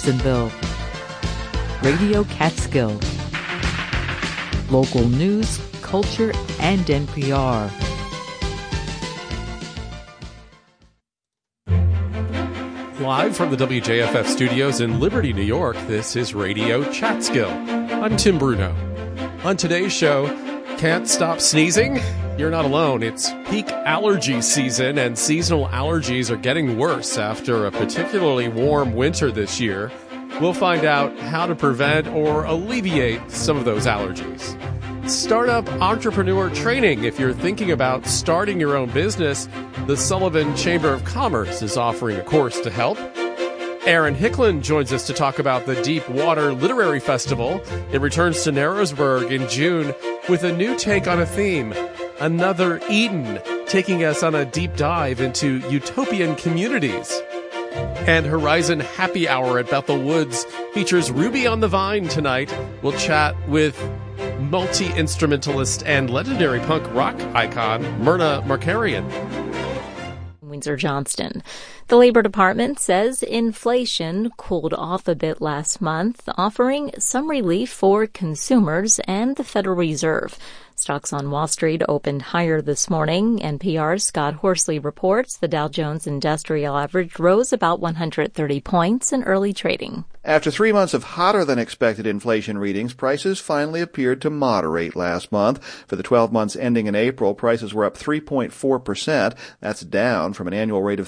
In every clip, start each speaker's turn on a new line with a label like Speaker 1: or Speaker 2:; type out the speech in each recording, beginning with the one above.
Speaker 1: Gibsonville. Radio Catskill. Local news, culture, and NPR.
Speaker 2: Live from the WJFF studios in Liberty, New York, this is Radio Catskill. I'm Tim Bruno. On today's show, can't stop sneezing? You're not alone. It's peak allergy season, and seasonal allergies are getting worse after a particularly warm winter this year. We'll find out how to prevent or alleviate some of those allergies. Startup entrepreneur training. If you're thinking about starting your own business, the Sullivan Chamber of Commerce is offering a course to help. Aaron Hicklin joins us to talk about the Deep Water Literary Festival. It returns to Narrowsburg in June with a new take on a theme, Another Eden, taking us on a deep dive into utopian communities. And Horizon Happy Hour at Bethel Woods features Ruby on the Vine tonight. We'll chat with multi-instrumentalist and legendary punk rock icon Myrna Markarian.
Speaker 3: Windsor Johnston. The Labor Department says inflation cooled off a bit last month, offering some relief for consumers and the Federal Reserve. Stocks on Wall Street opened higher this morning. NPR's Scott Horsley reports the Dow Jones Industrial Average rose about 130 points in early trading.
Speaker 4: After 3 months of hotter-than-expected inflation readings, prices finally appeared to moderate last month. For the 12 months ending in April, prices were up 3.4%. That's down from an annual rate of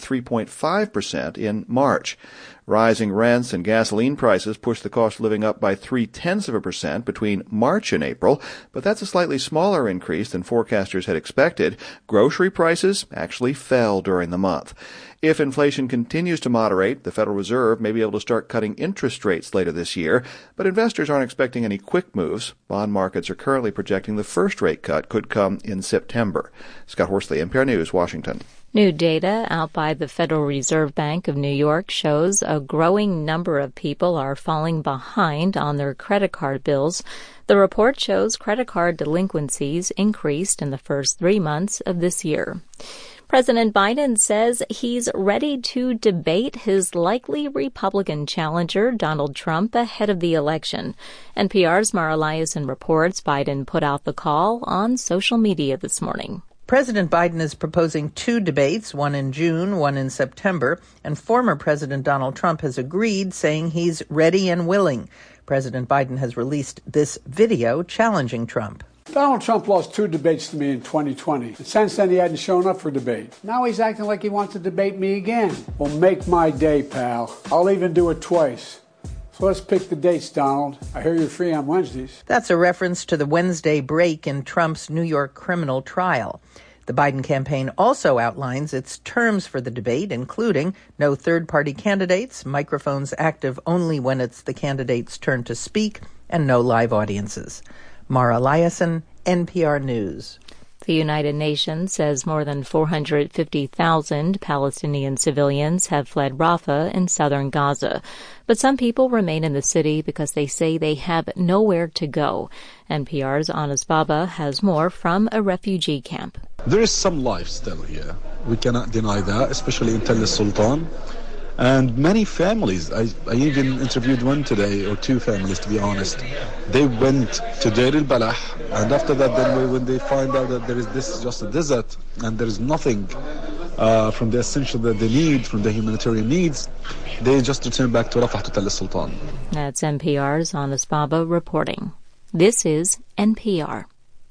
Speaker 4: 3.5% in March. Rising rents and gasoline prices pushed the cost of living up by 0.3% between March and April, but that's a slightly smaller increase than forecasters had expected. Grocery prices actually fell during the month. If inflation continues to moderate, the Federal Reserve may be able to start cutting interest rates later this year, but investors aren't expecting any quick moves. Bond markets are currently projecting the first rate cut could come in September. Scott Horsley, NPR News, Washington.
Speaker 3: New data out by the Federal Reserve Bank of New York shows a growing number of people are falling behind on their credit card bills. The report shows credit card delinquencies increased in the first 3 months of this year. President Biden says he's ready to debate his likely Republican challenger, Donald Trump, ahead of the election. NPR's Mara Liasson reports Biden put out the call on social media this morning.
Speaker 5: President Biden is proposing 2 debates, one in June, one in September, and former President Donald Trump has agreed, saying he's ready and willing. President Biden has released this video challenging Trump.
Speaker 6: Donald Trump lost 2 debates to me in 2020. And since then, he hadn't shown up for debate. Now he's acting like he wants to debate me again. Well, make my day, pal. I'll even do it twice. So let's pick the dates, Donald. I hear you're free on Wednesdays.
Speaker 5: That's a reference to the Wednesday break in Trump's New York criminal trial. The Biden campaign also outlines its terms for the debate, including no third-party candidates, microphones active only when it's the candidate's turn to speak, and no live audiences. Mara Liasson, NPR News.
Speaker 3: The United Nations says more than 450,000 Palestinian civilians have fled Rafah in southern Gaza. But some people remain in the city because they say they have nowhere to go. NPR's Anas Baba has more from a refugee camp.
Speaker 7: There is some life still here. We cannot deny that, especially in Tell el-Sultan. And many families, I even interviewed one today, or 2 families to be honest. They went to Deir al-Balah, and after that, then when they find out that there is this just a desert and there is nothing from the essential that they need, from the humanitarian needs, they just return back to Rafah to Tell el-Sultan.
Speaker 3: That's NPR's Anas Baba reporting. This is NPR.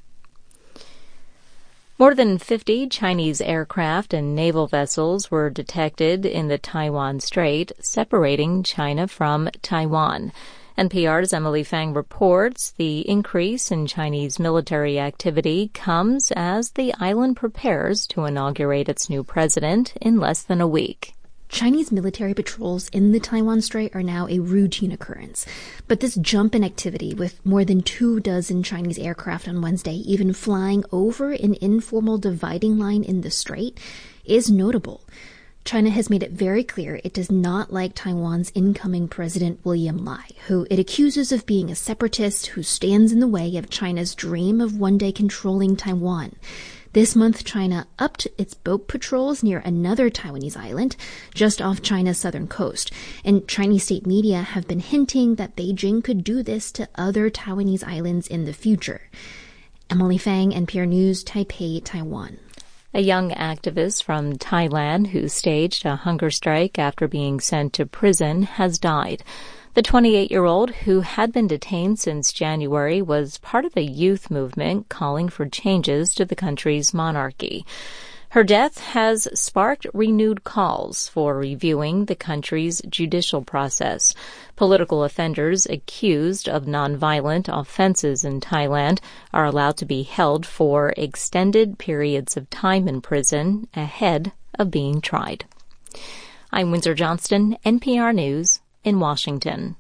Speaker 3: More than 50 Chinese aircraft and naval vessels were detected in the Taiwan Strait, separating China from Taiwan. NPR's Emily Fang reports the increase in Chinese military activity comes as the island prepares to inaugurate its new president in less than a week.
Speaker 8: Chinese military patrols in the Taiwan Strait are now a routine occurrence. But this jump in activity, with more than 24 Chinese aircraft on Wednesday even flying over an informal dividing line in the strait, is notable. China has made it very clear it does not like Taiwan's incoming President William Lai, who it accuses of being a separatist who stands in the way of China's dream of one day controlling Taiwan. This month, China upped its boat patrols near another Taiwanese island just off China's southern coast. And Chinese state media have been hinting that Beijing could do this to other Taiwanese islands in the future. Emily Fang, NPR News, Taipei, Taiwan.
Speaker 3: A young activist from Thailand who staged a hunger strike after being sent to prison has died. The 28-year-old, who had been detained since January, was part of a youth movement calling for changes to the country's monarchy. Her death has sparked renewed calls for reviewing the country's judicial process. Political offenders accused of nonviolent offenses in Thailand are allowed to be held for extended periods of time in prison ahead of being tried. I'm Windsor Johnston, NPR News in Washington.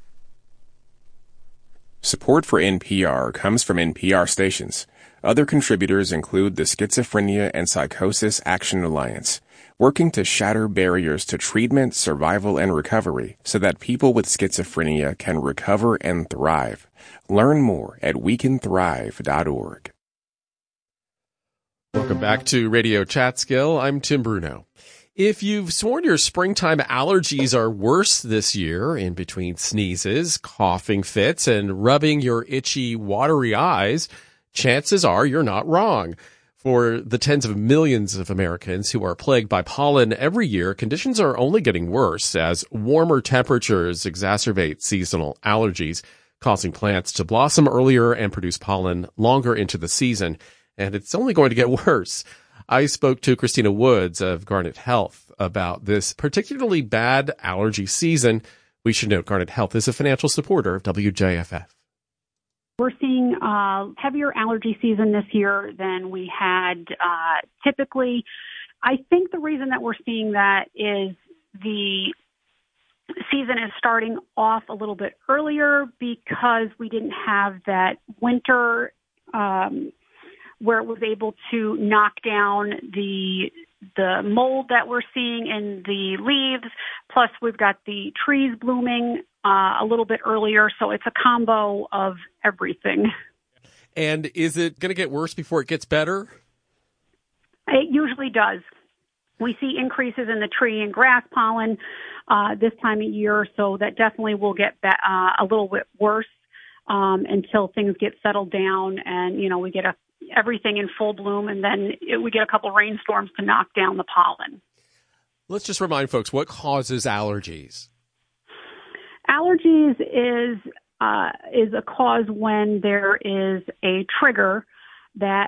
Speaker 9: Support for NPR comes from NPR stations. Other contributors include the Schizophrenia and Psychosis Action Alliance, working to shatter barriers to treatment, survival, and recovery so that people with schizophrenia can recover and thrive. Learn more at wecanthrive.org.
Speaker 2: Welcome back to Radio Chatskill. I'm Tim Bruno. If you've sworn your springtime allergies are worse this year, in between sneezes, coughing fits, and rubbing your itchy, watery eyes, chances are you're not wrong. For the tens of millions of Americans who are plagued by pollen every year, conditions are only getting worse as warmer temperatures exacerbate seasonal allergies, causing plants to blossom earlier and produce pollen longer into the season. And it's only going to get worse. I spoke to Christina Woods of Garnet Health about this particularly bad allergy season. We should note Garnet Health is a financial supporter of WJFF.
Speaker 10: We're seeing a heavier allergy season this year than we had typically. I think the reason that we're seeing that is the season is starting off a little bit earlier because we didn't have that winter where it was able to knock down the mold that we're seeing in the leaves. Plus, we've got the trees blooming a little bit earlier, so it's a combo of everything.
Speaker 2: And is it going to get worse before it gets better?
Speaker 10: It usually does. We see increases in the tree and grass pollen this time of year, so that definitely will get a little bit worse until things get settled down and, we get everything in full bloom, and then we get a couple rainstorms to knock down the pollen.
Speaker 2: Let's just remind folks, what causes allergies?
Speaker 10: Allergies is a cause when there is a trigger that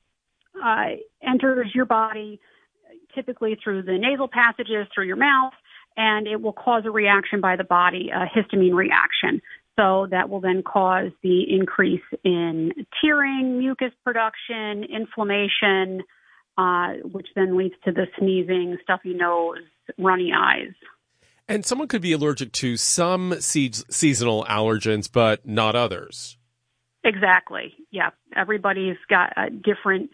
Speaker 10: enters your body, typically through the nasal passages, through your mouth, and it will cause a reaction by the body, a histamine reaction. So that will then cause the increase in tearing, mucus production, inflammation, which then leads to the sneezing, stuffy nose, runny eyes.
Speaker 2: And someone could be allergic to some seasonal allergens, but not others.
Speaker 10: Exactly. Yeah. Everybody's got different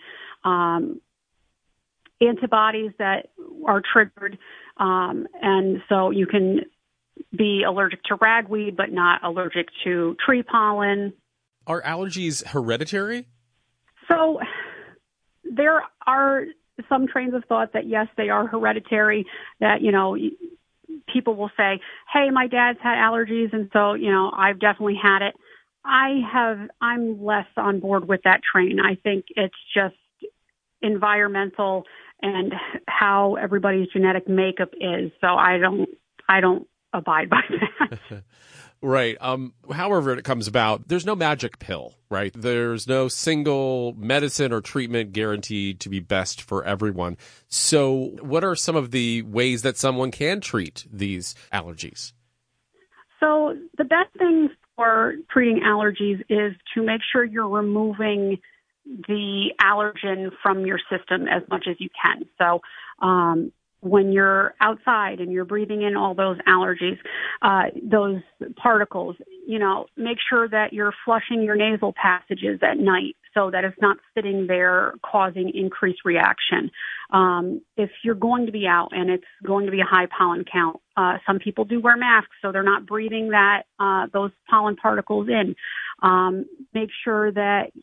Speaker 10: antibodies that are triggered. And so you can be allergic to ragweed, but not allergic to tree pollen.
Speaker 2: Are allergies hereditary?
Speaker 10: So there are some trains of thought that, yes, they are hereditary, that, people will say, hey, my dad's had allergies, and so, I've definitely had it. I'm less on board with that train. I think it's just environmental and how everybody's genetic makeup is. So I don't abide by that.
Speaker 2: Right. However it comes about, there's no magic pill, right? There's no single medicine or treatment guaranteed to be best for everyone. So what are some of the ways that someone can treat these allergies?
Speaker 10: So the best thing for treating allergies is to make sure you're removing the allergen from your system as much as you can. So when you're outside and you're breathing in all those allergies, those particles, make sure that you're flushing your nasal passages at night so that it's not sitting there causing increased reaction. If you're going to be out and it's going to be a high pollen count, some people do wear masks so they're not breathing those pollen particles in. Make sure that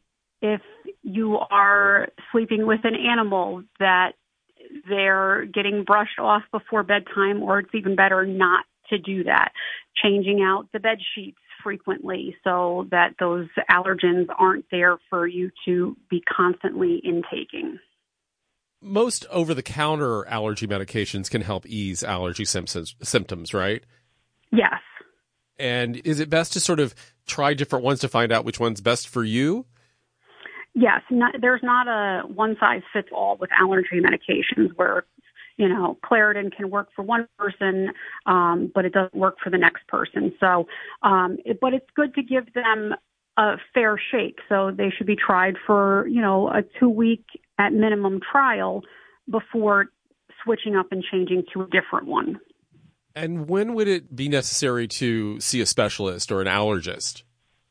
Speaker 10: if you are sleeping with an animal, that they're getting brushed off before bedtime, or it's even better not to do that. Changing out the bed sheets frequently so that those allergens aren't there for you to be constantly intaking.
Speaker 2: Most over-the-counter allergy medications can help ease allergy symptoms, right?
Speaker 10: Yes.
Speaker 2: And is it best to sort of try different ones to find out which one's best for you?
Speaker 10: Yes. There's not a one-size-fits-all with allergy medications where, Claritin can work for one person, but it doesn't work for the next person. So, but it's good to give them a fair shake. So they should be tried for, a 2-week at minimum trial before switching up and changing to a different one.
Speaker 2: And when would it be necessary to see a specialist or an allergist?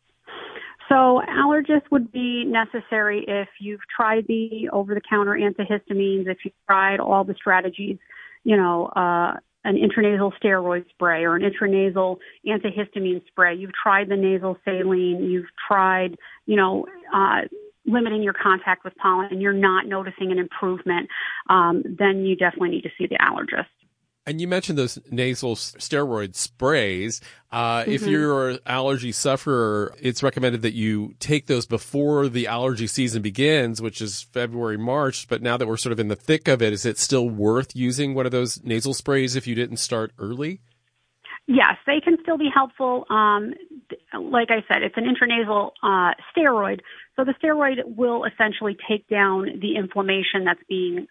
Speaker 10: So allergist would be necessary if you've tried the over-the-counter antihistamines, if you've tried all the strategies, an intranasal steroid spray or an intranasal antihistamine spray. You've tried the nasal saline. You've tried, limiting your contact with pollen, and you're not noticing an improvement, then you definitely need to see the allergist.
Speaker 2: And you mentioned those nasal steroid sprays. If you're an allergy sufferer, it's recommended that you take those before the allergy season begins, which is February, March. But now that we're sort of in the thick of it, is it still worth using one of those nasal sprays if you didn't start early?
Speaker 10: Yes, they can still be helpful. Like I said, it's an intranasal steroid. So the steroid will essentially take down the inflammation that's being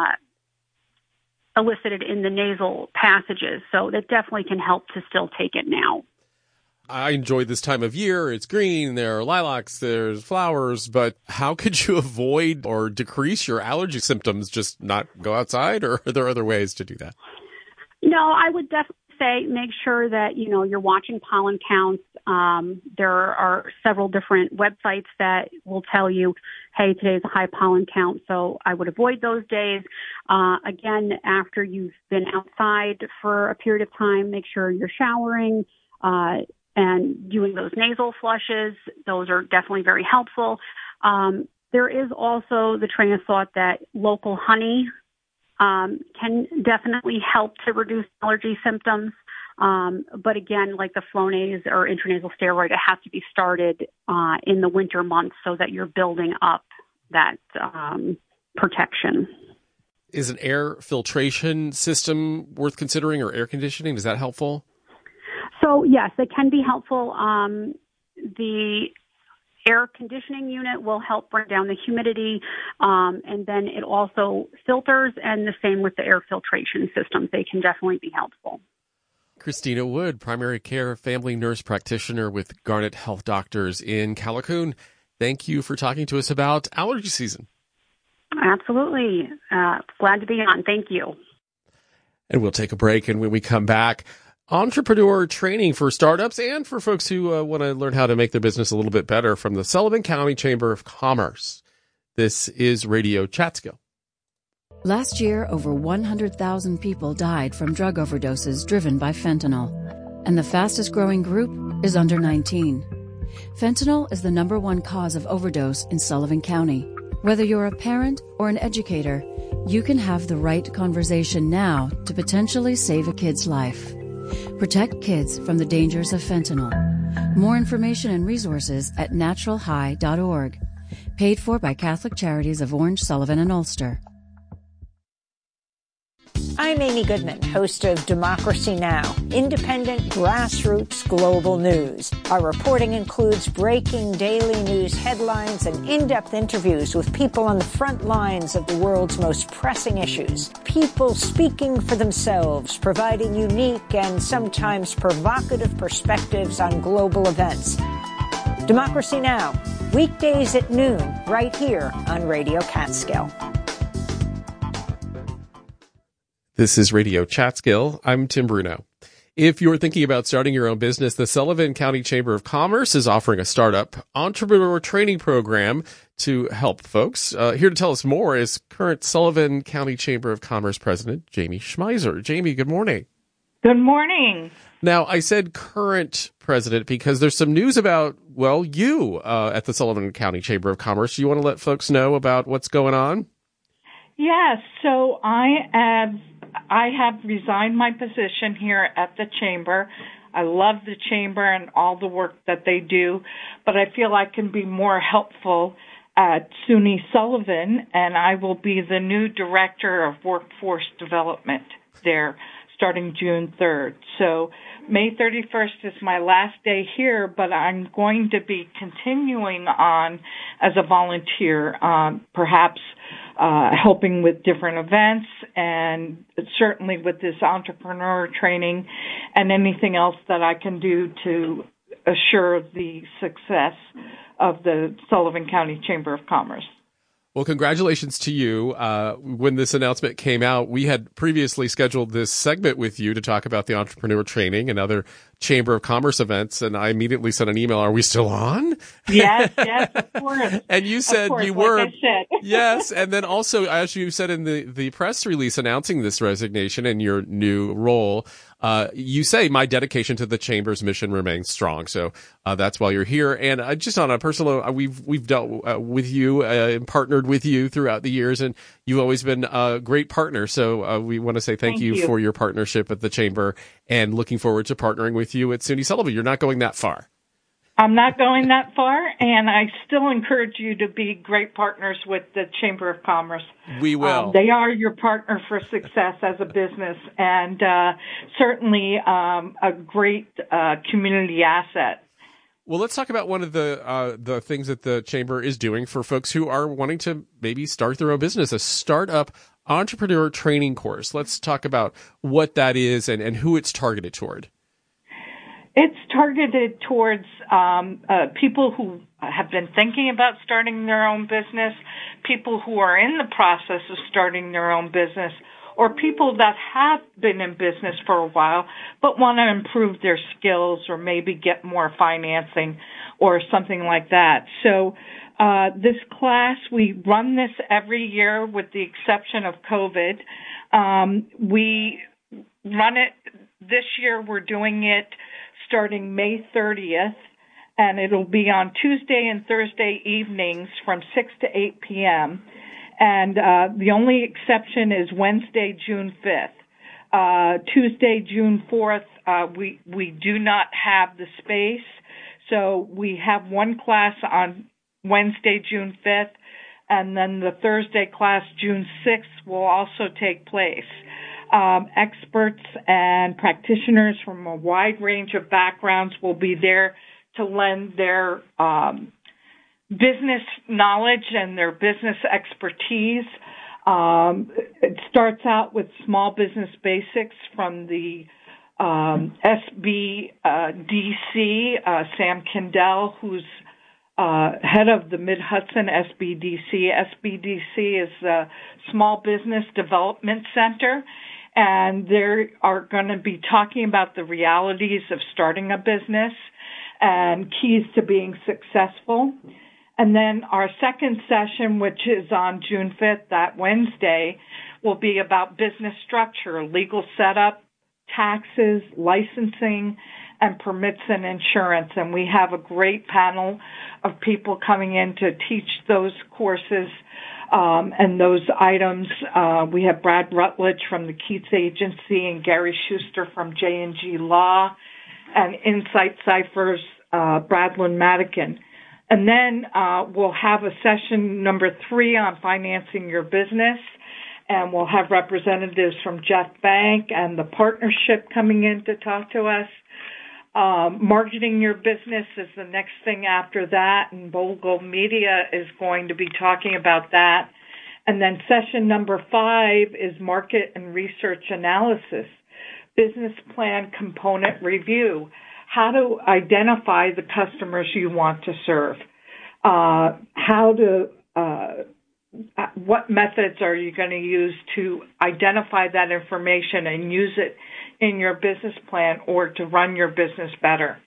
Speaker 10: elicited in the nasal passages. So that definitely can help to still take it now.
Speaker 2: I enjoy this time of year. It's green, there are lilacs, there's flowers, but how could you avoid or decrease your allergy symptoms? Just not go outside, or are there other ways to do that?
Speaker 10: No, I would definitely say make sure that, you're watching pollen counts. There are several different websites that will tell you, hey, today's a high pollen count, so I would avoid those days. Again, after you've been outside for a period of time, make sure you're showering and doing those nasal flushes. Those are definitely very helpful. There is also the train of thought that local honey can definitely help to reduce allergy symptoms. But again, like the Flonase or intranasal steroid, it has to be started in the winter months so that you're building up that protection.
Speaker 2: Is an air filtration system worth considering, or air conditioning? Is that helpful?
Speaker 10: So yes, it can be helpful. The air conditioning unit will help bring down the humidity, and then it also filters, and the same with the air filtration systems. They can definitely be helpful.
Speaker 2: Christina Wood, primary care family nurse practitioner with Garnet Health Doctors in Callicoon. Thank you for talking to us about allergy season.
Speaker 10: Absolutely. Glad to be on. Thank you.
Speaker 2: And we'll take a break, and when we come back, entrepreneur training for startups and for folks who want to learn how to make their business a little bit better from the Sullivan County Chamber of Commerce. This is Radio Chatskill.
Speaker 11: Last year, over 100,000 people died from drug overdoses driven by fentanyl. And the fastest growing group is under 19. Fentanyl is the #1 cause of overdose in Sullivan County. Whether you're a parent or an educator, you can have the right conversation now to potentially save a kid's life. Protect kids from the dangers of fentanyl. More information and resources at naturalhigh.org. Paid for by Catholic Charities of Orange, Sullivan, and Ulster.
Speaker 12: I'm Amy Goodman, host of Democracy Now!, independent, grassroots global news. Our reporting includes breaking daily news headlines and in-depth interviews with people on the front lines of the world's most pressing issues. People speaking for themselves, providing unique and sometimes provocative perspectives on global events. Democracy Now!, weekdays at noon, right here on Radio Catskill.
Speaker 2: This is Radio Chatskill. I'm Tim Bruno. If you're thinking about starting your own business, the Sullivan County Chamber of Commerce is offering a startup entrepreneur training program to help folks. Here to tell us more is current Sullivan County Chamber of Commerce President Jamie Schmeiser. Jamie, good morning.
Speaker 13: Good morning.
Speaker 2: Now, I said current president because there's some news about you at the Sullivan County Chamber of Commerce. You want to let folks know about what's going on?
Speaker 13: Yes. So I have resigned my position here at the Chamber. I love the Chamber and all the work that they do, but I feel I can be more helpful at SUNY Sullivan, and I will be the new Director of Workforce Development there starting June 3rd. So May 31st is my last day here, but I'm going to be continuing on as a volunteer, perhaps helping with different events and certainly with this entrepreneur training and anything else that I can do to assure the success of the Sullivan County Chamber of Commerce.
Speaker 2: Well, congratulations to you. When this announcement came out, we had previously scheduled this segment with you to talk about the entrepreneur training and other Chamber of Commerce events, and I immediately sent an email, are we still on?
Speaker 13: Yes, of course.
Speaker 2: And you said
Speaker 13: course,
Speaker 2: you were.
Speaker 13: Like I said.
Speaker 2: Yes, and then also, as you said in the press release announcing this resignation and your new role, you say my dedication to the Chamber's mission remains strong. So that's why you're here. And just on a personal note, we've dealt with you and partnered with you throughout the years, and you've always been a great partner. So we want to say thank you for your partnership at the Chamber, and looking forward to partnering with you at SUNY Sullivan. You're not going that far.
Speaker 13: I'm not going that far, and I still encourage you to be great partners with the Chamber of Commerce.
Speaker 2: We will.
Speaker 13: They are your partner for success as a business, and certainly a great community asset.
Speaker 2: Well, let's talk about one of the things that the Chamber is doing for folks who are wanting to maybe start their own business, a startup entrepreneur training course. Let's talk about what that is and who it's targeted toward.
Speaker 13: It's targeted towards people who have been thinking about starting their own business, people who are in the process of starting their own business, or people that have been in business for a while but want to improve their skills or maybe get more financing or something like that. So this class, we run this every year with the exception of COVID. We run it this year. We're doing it starting May 30th, and it'll be on Tuesday and Thursday evenings from 6 to 8 p.m., and the only exception is Wednesday, June 5th. Tuesday, June 4th, we do not have the space, so we have one class on Wednesday, June 5th, and then the Thursday class, June 6th, will also take place. Experts and practitioners from a wide range of backgrounds will be there to lend their business knowledge and their business expertise. It starts out with small business basics from the SBDC, Sam Kendall, who's head of the Mid-Hudson SBDC. SBDC is the Small Business Development Center, and they are going to be talking about the realities of starting a business and keys to being successful. And then our second session, which is on June 5th, that Wednesday, will be about business structure, legal setup, taxes, licensing, and permits and insurance. And we have a great panel of people coming in to teach those courses and those items. We have Brad Rutledge from the Keats Agency and Gary Schuster from J&G Law, and Insight Cypher's Bradlyn Madigan. And then we'll have a session number 3 on financing your business, and we'll have representatives from Jeff Bank and the partnership coming in to talk to us. Marketing your business is the next thing after that, and Bogle Media is going to be talking about that. And then session number 5 is market and research analysis, business plan component review, how to identify the customers you want to serve, what methods are you going to use to identify that information and use it in your business plan or to run your business better.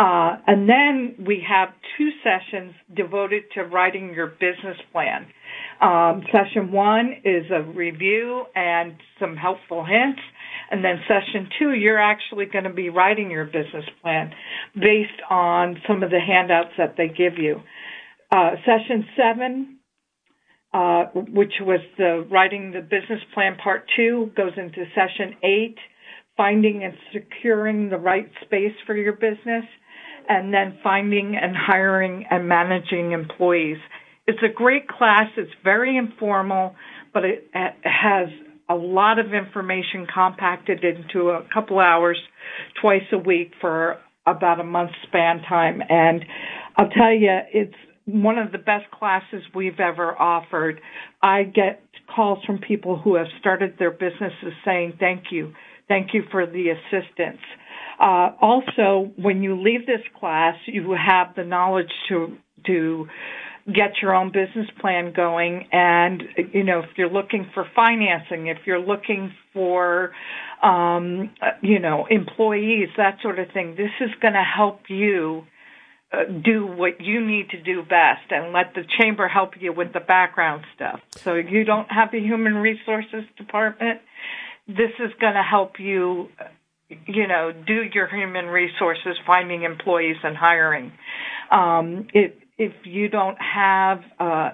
Speaker 13: And then we have 2 sessions devoted to writing your business plan. Session 1 is a review and some helpful hints. And then Session 2, you're actually going to be writing your business plan based on some of the handouts that they give you. Session 7, which was the writing the business plan part 2, goes into Session 8, finding and securing the right space for your business, and then finding and hiring and managing employees. It's a great class. It's very informal, but it has a lot of information compacted into a couple hours twice a week for about a month's span time. And I'll tell you, it's one of the best classes we've ever offered. I get calls from people who have started their businesses saying, thank you for the assistance. Also, when you leave this class, you have the knowledge to get your own business plan going. And, if you're looking for financing, if you're looking for, employees, that sort of thing, this is going to help you do what you need to do best and let the chamber help you with the background stuff. So if you don't have a human resources department, this is going to help you, do your human resources, finding employees and hiring. If you don't have, a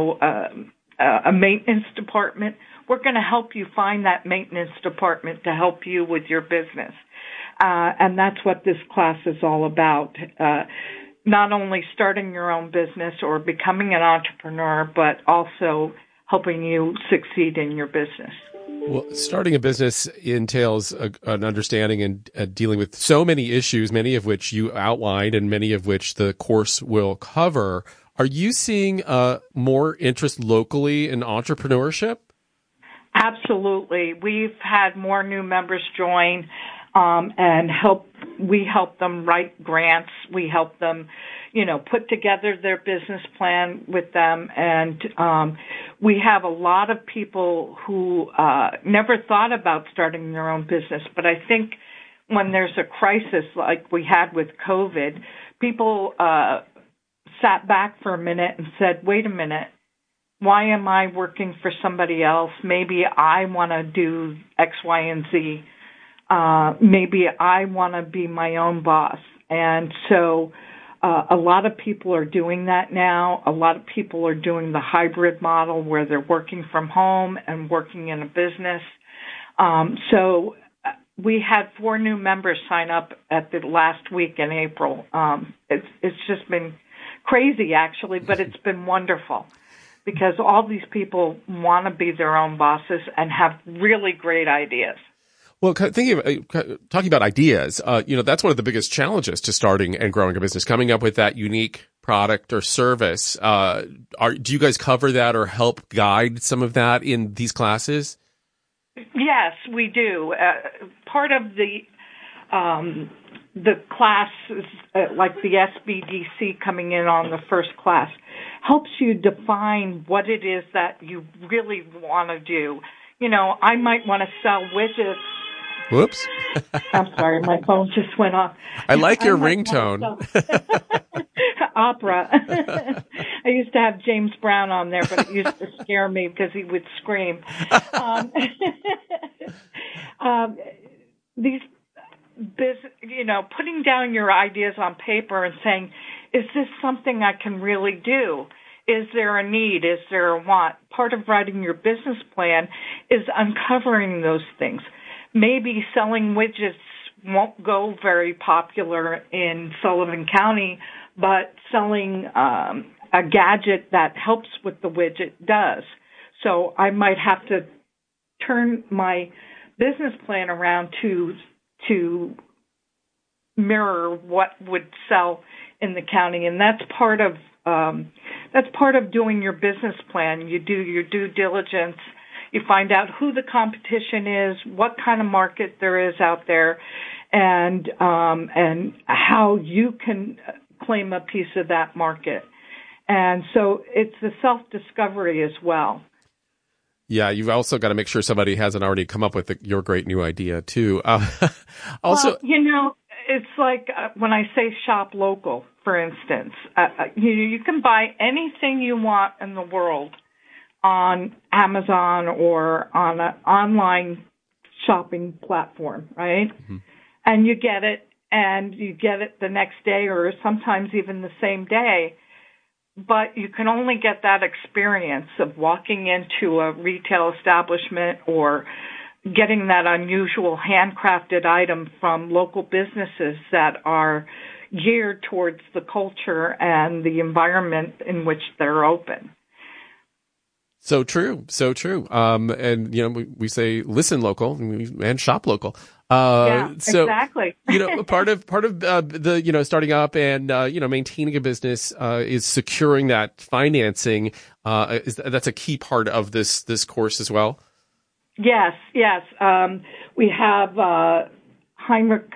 Speaker 13: maintenance department, we're going to help you find that maintenance department to help you with your business. And that's what this class is all about. Not only starting your own business or becoming an entrepreneur, but also helping you succeed in your business.
Speaker 2: Well, starting a business entails an understanding and dealing with so many issues, many of which you outlined and many of which the course will cover. Are you seeing more interest locally in entrepreneurship?
Speaker 13: Absolutely. We've had more new members join and we help them write grants. We help them, put together their business plan with them. And we have a lot of people who never thought about starting their own business. But I think when there's a crisis like we had with COVID, people sat back for a minute and said, wait a minute, why am I working for somebody else? Maybe I want to do X, Y, and Z. Maybe I want to be my own boss. And so a lot of people are doing that now. A lot of people are doing the hybrid model where they're working from home and working in a business. So we had 4 new members sign up at the last week in April. It's just been crazy, actually, but it's been wonderful because all these people want to be their own bosses and have really great ideas.
Speaker 2: Well, talking about ideas, that's one of the biggest challenges to starting and growing a business, coming up with that unique product or service. Do you guys cover that or help guide some of that in these classes?
Speaker 13: Yes, we do. Part of the classes, like the SBDC coming in on the first class, helps you define what it is that you really want to do. I might want to sell widgets.
Speaker 2: Whoops.
Speaker 13: I'm sorry, my phone just went off.
Speaker 2: I like your ringtone.
Speaker 13: Opera. I used to have James Brown on there, but it used to scare me because he would scream. These putting down your ideas on paper and saying, is this something I can really do? Is there a need? Is there a want? Part of writing your business plan is uncovering those things. Maybe selling widgets won't go very popular in Sullivan County, but selling a gadget that helps with the widget does. So I might have to turn my business plan around to mirror what would sell in the county, and that's part of doing your business plan. You do your due diligence. You find out who the competition is, what kind of market there is out there, and how you can claim a piece of that market. And so it's a self-discovery as well.
Speaker 2: Yeah, you've also got to make sure somebody hasn't already come up with your great new idea, too.
Speaker 13: It's like when I say shop local, for instance. You can buy anything you want in the world on Amazon or on an online shopping platform, right? Mm-hmm. And you get it the next day or sometimes even the same day. But you can only get that experience of walking into a retail establishment or getting that unusual handcrafted item from local businesses that are geared towards the culture and the environment in which they're open.
Speaker 2: So true. And, we say listen local and shop local.
Speaker 13: Exactly.
Speaker 2: Part of the, starting up and, maintaining a business, is securing that financing. That's a key part of this course as well.
Speaker 13: Yes. We have, Heinrich,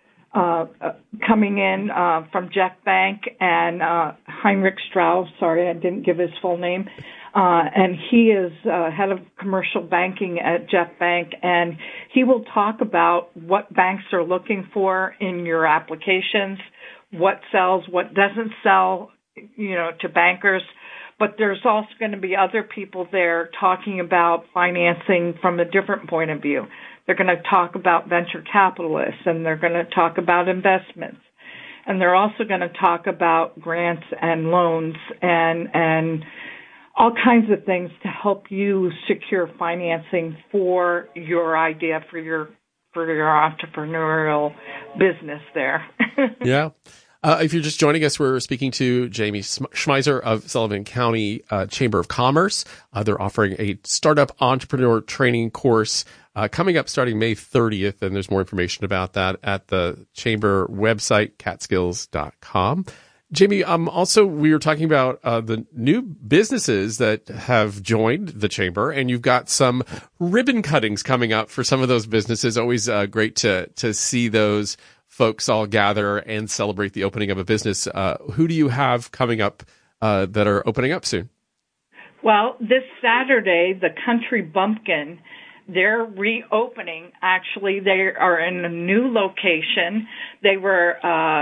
Speaker 13: coming in, from Jeff Bank and, Heinrich Strauss. Sorry, I didn't give his full name. And he is head of commercial banking at Jeff Bank, and he will talk about what banks are looking for in your applications, what sells, what doesn't sell, to bankers. But there's also going to be other people there talking about financing from a different point of view. They're going to talk about venture capitalists, and they're going to talk about investments. And they're also going to talk about grants and loans and all kinds of things to help you secure financing for your idea, for your entrepreneurial business there.
Speaker 2: Yeah. If you're just joining us, we're speaking to Jamie Schmeiser of Sullivan County Chamber of Commerce. They're offering a startup entrepreneur training course coming up starting May 30th, and there's more information about that at the Chamber website, catskills.com. Jamie, also we were talking about the new businesses that have joined the Chamber, and you've got some ribbon cuttings coming up for some of those businesses. Always great to see those folks all gather and celebrate the opening of a business. Who do you have coming up that are opening up soon?
Speaker 13: Well, this Saturday, the Country Bumpkin, they're reopening. Actually, they are in a new location. They were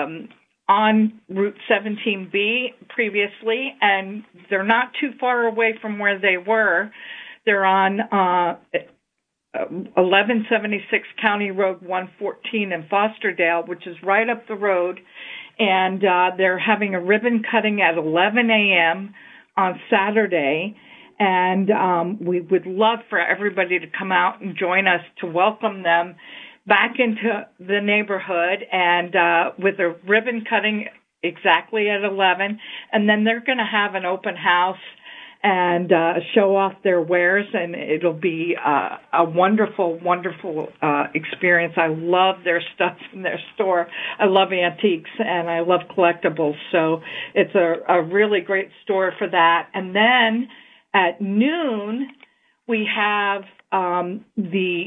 Speaker 13: on Route 17B previously, and they're not too far away from where they were. They're on 1176 County Road 114 in Fosterdale, which is right up the road, and they're having a ribbon cutting at 11 a.m. on Saturday, and we would love for everybody to come out and join us to welcome them back into the neighborhood, and with a ribbon cutting exactly at 11, and then they're going to have an open house and show off their wares, and it'll be a wonderful, wonderful experience. I love their stuff in their store. I love antiques, and I love collectibles, so it's a really great store for that. And then at noon, we have the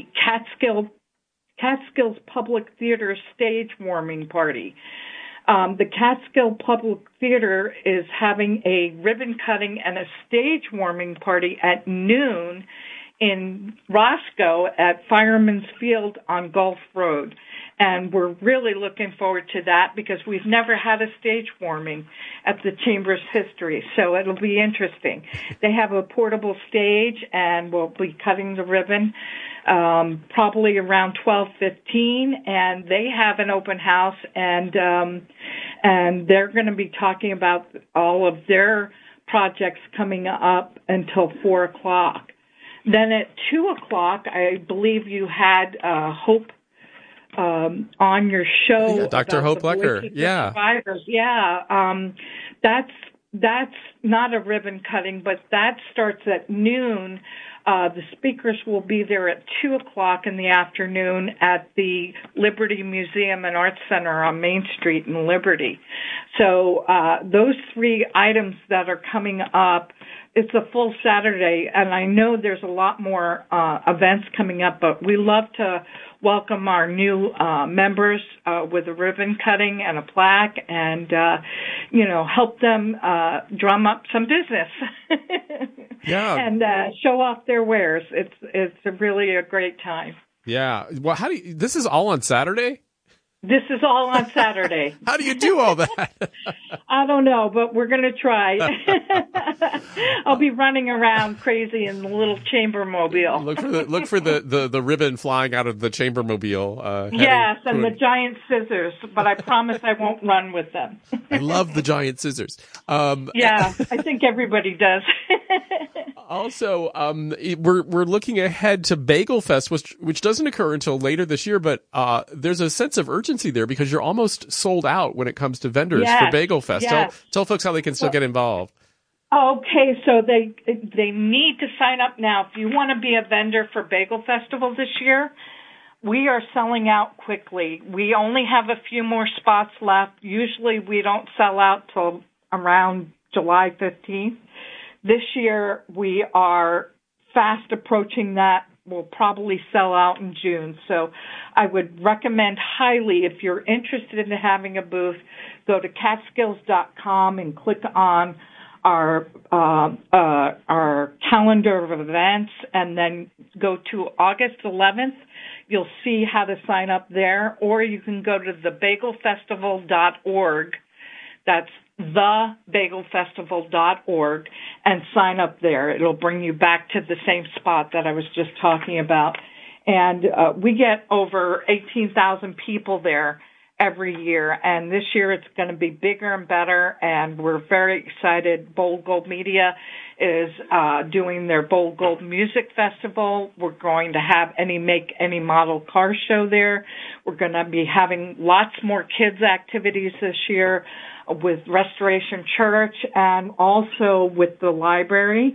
Speaker 13: Catskills Public Theater stage warming party. The Catskill Public Theater is having a ribbon cutting and a stage warming party at noon in Roscoe at Fireman's Field on Gulf Road. And we're really looking forward to that because we've never had a stage warming at the Chamber's history, so it'll be interesting. They have a portable stage, and we'll be cutting the ribbon probably around 12:15, and they have an open house, and they're going to be talking about all of their projects coming up until 4 o'clock. Then at 2 o'clock, I believe you had Hope on your show.
Speaker 2: Yeah, Dr. Hope Lecker. Yeah.
Speaker 13: Survivors. Yeah. That's not a ribbon cutting, but that starts at noon. The speakers will be there at 2 o'clock in the afternoon at the Liberty Museum and Arts Center on Main Street in Liberty. So those three items that are coming up, it's a full Saturday, and I know there's a lot more events coming up, but we love to welcome our new members with a ribbon cutting and a plaque, and help them drum up some business.
Speaker 2: Yeah,
Speaker 13: and show off their wares. It's really a great time.
Speaker 2: Yeah. Well, this is all on Saturday?
Speaker 13: This is all on Saturday.
Speaker 2: How do you do all that?
Speaker 13: I don't know, but we're going to try. I'll be running around crazy in the little chamber mobile.
Speaker 2: Look for the ribbon flying out of the chamber mobile.
Speaker 13: Yes, and the giant scissors, but I promise I won't run with them.
Speaker 2: I love the giant scissors.
Speaker 13: Yeah, I think everybody does.
Speaker 2: Also, we're looking ahead to Bagel Fest, which doesn't occur until later this year, but there's a sense of urgency there because you're almost sold out when it comes to vendors for Bagel Fest.
Speaker 13: Yes.
Speaker 2: Tell folks how they can still get involved.
Speaker 13: Okay, so they need to sign up now. If you want to be a vendor for Bagel Festival this year, we are selling out quickly. We only have a few more spots left. Usually we don't sell out till around July 15th. This year we are fast approaching that. We'll probably sell out in June. So I would recommend highly, if you're interested in having a booth, go to catskills.com and click on our calendar of events, and then go to August 11th. You'll see how to sign up there, or you can go to thebagelfestival.org. That's thebagelfestival.org and sign up there. It'll bring you back to the same spot that I was just talking about. And we get over 18,000 people there every year, and this year it's going to be bigger and better, and we're very excited. Bold Gold Media is doing their Bold Gold Music Festival. We're going to have Make Any Model car show there. We're going to be having lots more kids activities this year with Restoration Church and also with the library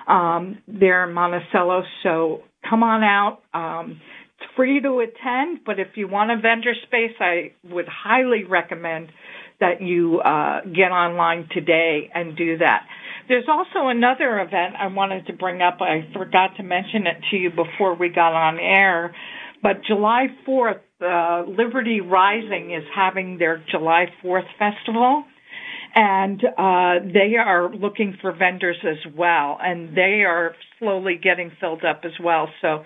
Speaker 13: there in Monticello. So come on out. It's free to attend, but if you want a vendor space, I would highly recommend that you get online today and do that. There's also another event I wanted to bring up. I forgot to mention it to you before we got on air, but July 4th, Liberty Rising is having their July 4th festival, and they are looking for vendors as well, and they are slowly getting filled up as well. So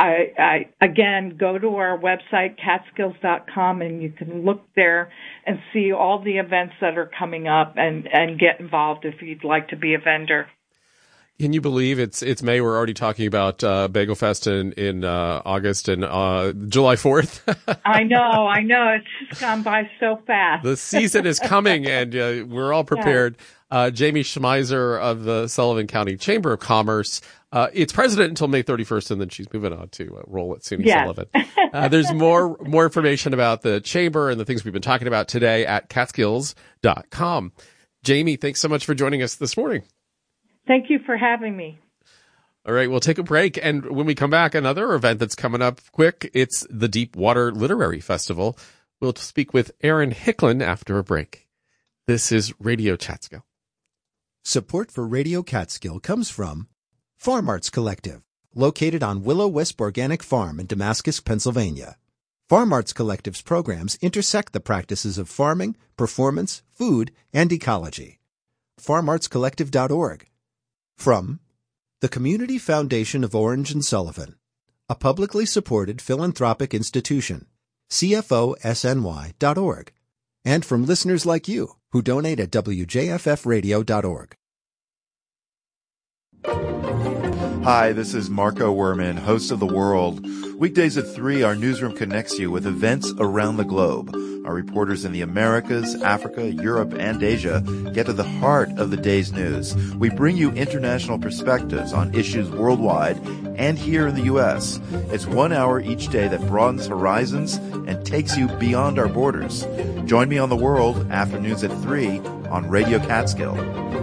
Speaker 13: I again, go to our website, catskills.com, and you can look there and see all the events that are coming up and get involved if you'd like to be a vendor.
Speaker 2: Can you believe it's May? We're already talking about Bagel Fest in August and July 4th.
Speaker 13: I know. It's just gone by so fast.
Speaker 2: The season is coming, and we're all prepared. Yeah. Jamie Schmeiser of the Sullivan County Chamber of Commerce. It's president until May 31st, and then she's moving on to role at SUNY Sullivan. There's more information about the chamber and the things we've been talking about today at catskills.com. Jamie, thanks so much for joining us this morning.
Speaker 13: Thank you for having me.
Speaker 2: All right, we'll take a break. And when we come back, another event that's coming up quick, it's the Deepwater Literary Festival. We'll speak with Aaron Hicklin after a break. This is Radio Catskill.
Speaker 14: Support for Radio Catskill comes from Farm Arts Collective, located on Willow Wisp Organic Farm in Damascus, Pennsylvania. Farm Arts Collective's programs intersect the practices of farming, performance, food, and ecology. FarmArtsCollective.org. From the Community Foundation of Orange and Sullivan, a publicly supported philanthropic institution, CFOSNY.org, and from listeners like you who donate at WJFFradio.org.
Speaker 15: Hi, this is Marco Werman, host of The World. Weekdays at 3, our newsroom connects you with events around the globe. Our reporters in the Americas, Africa, Europe, and Asia get to the heart of the day's news. We bring you international perspectives on issues worldwide and here in the U.S. It's 1 hour each day that broadens horizons and takes you beyond our borders. Join me on The World, afternoons at 3 on Radio Catskill.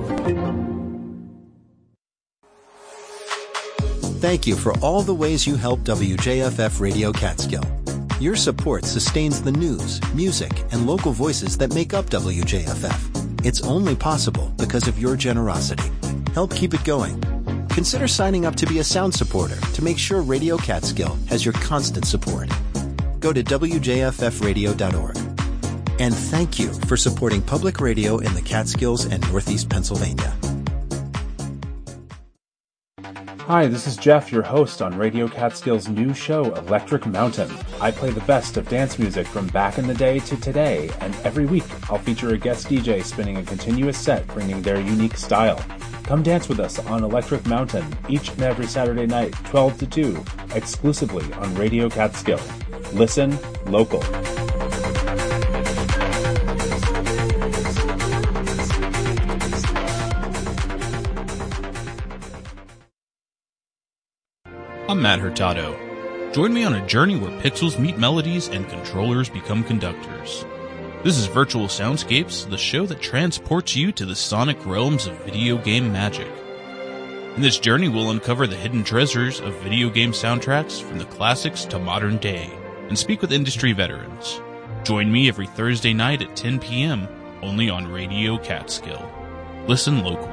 Speaker 14: Thank you for all the ways you help WJFF Radio Catskill. Your support sustains the news, music, and local voices that make up WJFF. It's only possible because of your generosity. Help keep it going. Consider signing up to be a sound supporter to make sure Radio Catskill has your constant support. Go to WJFFradio.org. And thank you for supporting public radio in the Catskills and Northeast Pennsylvania.
Speaker 16: Hi, this is Jeff, your host on Radio Catskill's new show, Electric Mountain. I play the best of dance music from back in the day to today, and every week I'll feature a guest DJ spinning a continuous set, bringing their unique style. Come dance with us on Electric Mountain each and every Saturday night, 12 to 2, exclusively on Radio Catskill. Listen local.
Speaker 17: I'm Matt Hurtado. Join me on a journey where pixels meet melodies and controllers become conductors. This is Virtual Soundscapes, the show that transports you to the sonic realms of video game magic. In this journey, we'll uncover the hidden treasures of video game soundtracks from the classics to modern day and speak with industry veterans. Join me every Thursday night at 10 p.m. only on Radio Catskill. Listen local.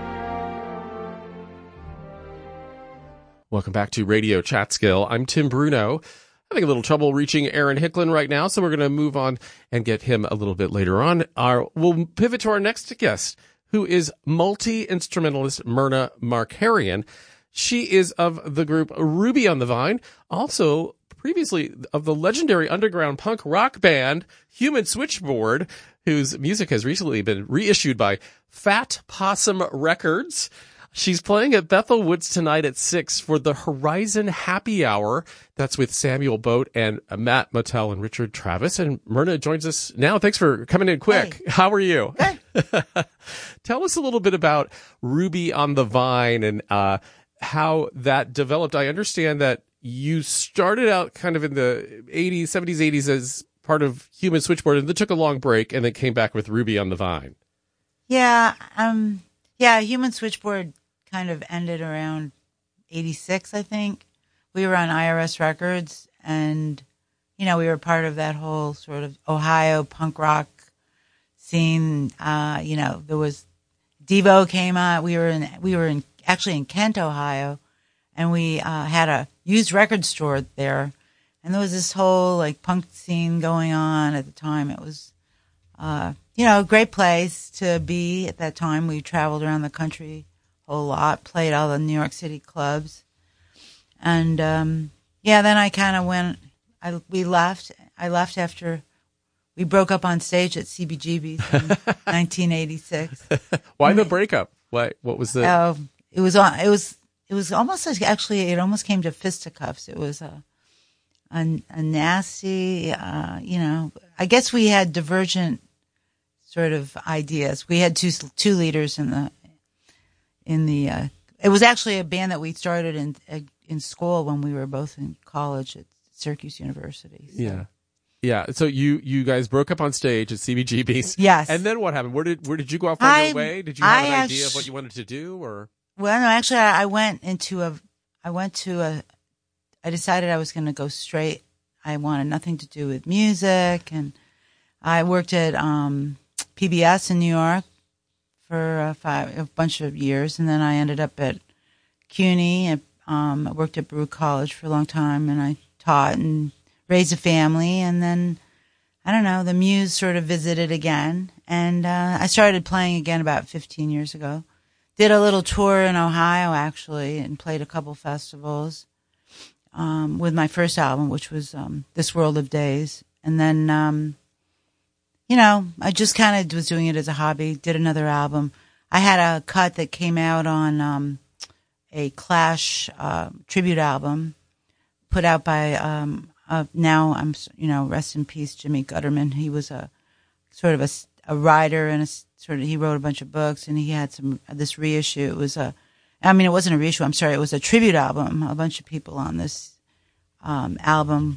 Speaker 2: Welcome back to Radio Catskill. I'm Tim Bruno. Having a little trouble reaching Aaron Hicklin right now, so we're going to move on and get him a little bit later on. We'll pivot to our next guest, who is multi-instrumentalist Myrna Markarian. She is of the group Ruby on the Vine, also previously of the legendary underground punk rock band Human Switchboard, whose music has recently been reissued by Fat Possum Records. She's playing at Bethel Woods tonight at 6 for the Horizon Happy Hour. That's with Samuel Boat and Matt Motel and Richard Travis. And Myrna joins us now. Thanks for coming in quick. Hey. How are you? Good. Tell us a little bit about Ruby on the Vine and how that developed. I understand that you started out kind of in the 80s, 70s, 80s as part of Human Switchboard and then took a long break and then came back with Ruby on the Vine.
Speaker 18: Yeah, Human Switchboard kind of ended around 86, I think. We were on IRS Records, and, we were part of that whole sort of Ohio punk rock scene. There was Devo came out. We were actually in Kent, Ohio, and we had a used record store there, and there was this whole like punk scene going on at the time. It was, a great place to be at that time. We traveled around the country a whole lot, played all the New York City clubs. And, then I kind of we left. I left after we broke up on stage at CBGB's in 1986.
Speaker 2: Why the breakup? What was the?
Speaker 18: It was almost like, actually, it almost came to fisticuffs. It was a nasty, I guess we had divergent sort of ideas. We had two leaders in the it was actually a band that we started in school when we were both in college at Syracuse University. So.
Speaker 2: Yeah. So you guys broke up on stage at CBGB's.
Speaker 18: Yes.
Speaker 2: And then what happened? Where did you go off on your way? Did you have an idea of what you wanted to do, or?
Speaker 18: Well, no, actually I decided I was going to go straight. I wanted nothing to do with music, and I worked at PBS in New York for a bunch of years, and then I ended up at CUNY. And I worked at Baruch College for a long time, and I taught and raised a family. And then, I don't know, the muse sort of visited again, and I started playing again about 15 years ago. Did a little tour in Ohio, actually, and played a couple festivals with my first album, which was This World of Days. And then, I just kind of was doing it as a hobby, did another album. I had a cut that came out on a Clash tribute album put out by, now I'm, rest in peace, Jimmy Gutterman. He was a sort of a writer and he wrote a bunch of books, and he had this reissue. It was it wasn't a reissue, I'm sorry, it was a tribute album, a bunch of people on this album.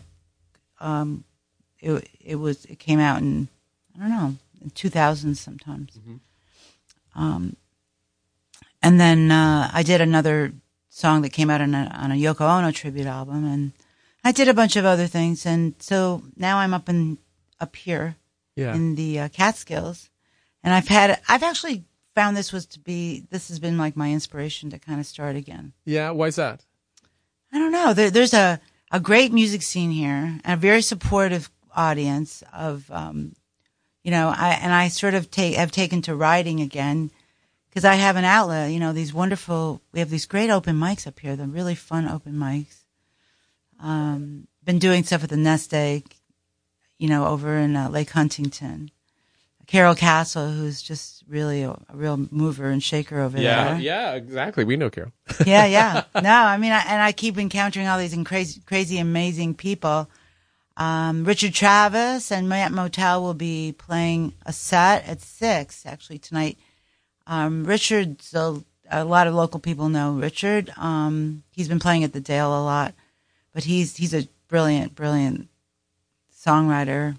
Speaker 18: It came out in, I don't know, in 2000 sometimes. Mm-hmm. And then I did another song that came out on a Yoko Ono tribute album, and I did a bunch of other things. And so now I'm up here in the Catskills, and I've actually found this has been like my inspiration to kind of start again. Yeah,
Speaker 2: why is that?
Speaker 18: I don't know. There's a great music scene here, and a very supportive audience of, I sort of have taken to writing again, because I have an outlet. You know, we have these great open mics up here. They're really fun open mics. Been doing stuff at the Nest Egg, you know, over in Lake Huntington. Carol Castle, who's just really a real mover and shaker over there.
Speaker 2: Yeah, exactly. We know Carol.
Speaker 18: Yeah. No, I mean, I keep encountering all these crazy, amazing people. Richard Travis and Matt Motel will be playing a set at 6, actually, tonight. Richard's, a lot of local people know Richard. He's been playing at the Dale a lot, but he's a brilliant songwriter.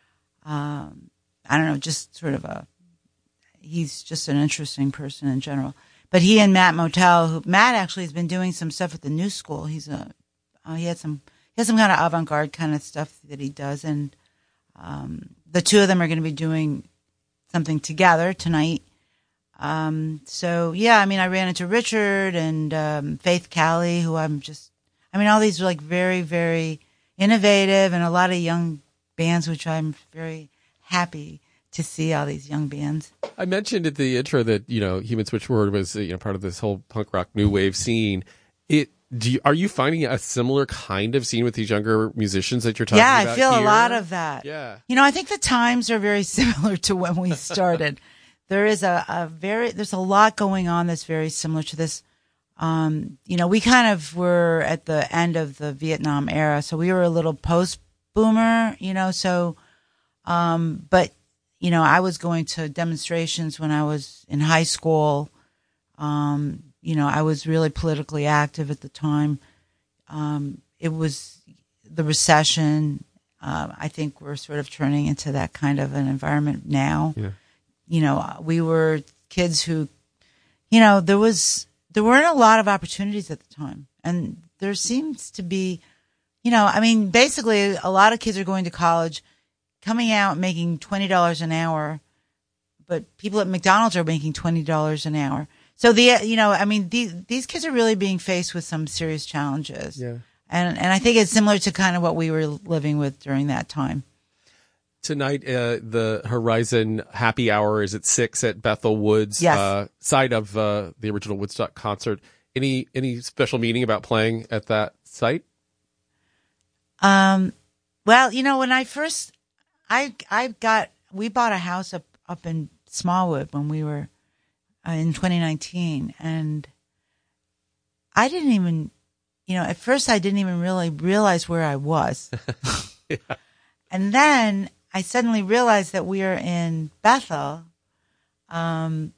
Speaker 18: I don't know, just sort of he's just an interesting person in general. But he and Matt Motel, Matt actually has been doing some stuff at the New School. He has some kind of avant-garde kind of stuff that he does, and the two of them are going to be doing something together tonight. So yeah, I mean, I ran into Richard and Faith Callie, who all these are like very, very innovative, and a lot of young bands, which I'm very happy to see all these young bands.
Speaker 2: I mentioned at the intro that, you know, Human Switchboard was, you know, part of this whole punk rock new wave scene. Are you finding a similar kind of scene with these younger musicians that you're talking about?
Speaker 18: Yeah, I feel
Speaker 2: here?
Speaker 18: a lot of that.
Speaker 2: Yeah.
Speaker 18: You know, I think the times are very similar to when we started. There's a lot going on that's very similar to this. You know, we kind of were at the end of the Vietnam era, so we were a little post-boomer, you know, so, but, you know, I was going to demonstrations when I was in high school. You know, I was really politically active at the time. It was the recession. I think we're sort of turning into that kind of an environment now.
Speaker 2: Yeah.
Speaker 18: You know, we were kids who, you know, there weren't a lot of opportunities at the time. And there seems to be, you know, I mean, basically a lot of kids are going to college, coming out making $20 an hour, but people at McDonald's are making $20 an hour. So you know, I mean, these kids are really being faced with some serious challenges.
Speaker 2: Yeah.
Speaker 18: And I think it's similar to kind of what we were living with during that time.
Speaker 2: Tonight, the Horizon Happy Hour is at 6 at Bethel Woods,
Speaker 18: yes.
Speaker 2: Site of the original Woodstock concert. Any special meaning about playing at that site?
Speaker 18: Well, you know, when I first, we bought a house up in Smallwood when we were in 2019, and I didn't even, you know, at first I didn't even really realize where I was.
Speaker 2: Yeah.
Speaker 18: And then I suddenly realized that we are in Bethel. You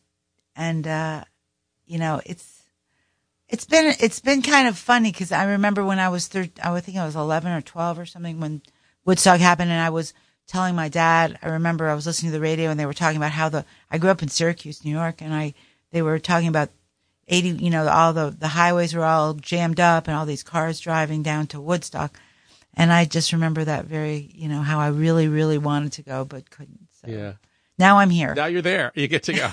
Speaker 18: know, it's been kind of funny because I remember when I was I think I was 11 or 12 or something when Woodstock happened, and I was telling my dad, I remember I was listening to the radio and they were talking about how I grew up in Syracuse, New York, and they were talking about 80, you know, all the highways were all jammed up and all these cars driving down to Woodstock. And I just remember that very, you know, how I really, really wanted to go, but couldn't. So
Speaker 2: yeah.
Speaker 18: Now I'm here.
Speaker 2: Now you're there. You get to go.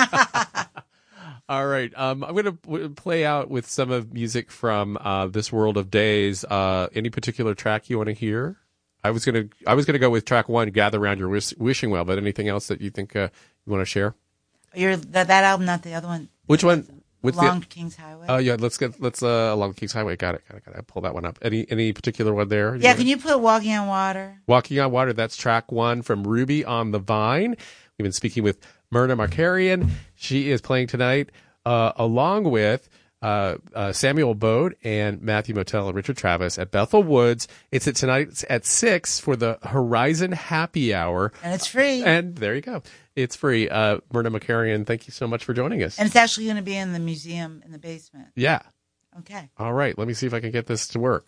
Speaker 2: All right. I'm going to play out with some of music from This World of Days. Any particular track you want to hear? I was gonna go with track 1, Gather Round Your Wishing Well, but anything else that you think you want to share?
Speaker 18: That album, not the other one.
Speaker 2: Which one?
Speaker 18: Along Kings Highway.
Speaker 2: Oh yeah, let's Along Kings Highway. Got it. I pull that one up. Any particular one there?
Speaker 18: Yeah, can you put Walking on Water?
Speaker 2: Walking on Water. That's track 1 from Ruby on the Vine. We've been speaking with Myrna Markarian. She is playing tonight along with Samuel Bode and Matthew Motel and Richard Travis at Bethel Woods. It's tonight at 6 for the Horizon Happy Hour.
Speaker 18: And it's free.
Speaker 2: And there you go. It's free. Myrna Markarian, thank you so much for joining us.
Speaker 18: And it's actually going to be in the museum in the basement.
Speaker 2: Yeah.
Speaker 18: Okay.
Speaker 2: All right. Let me see if I can get this to work.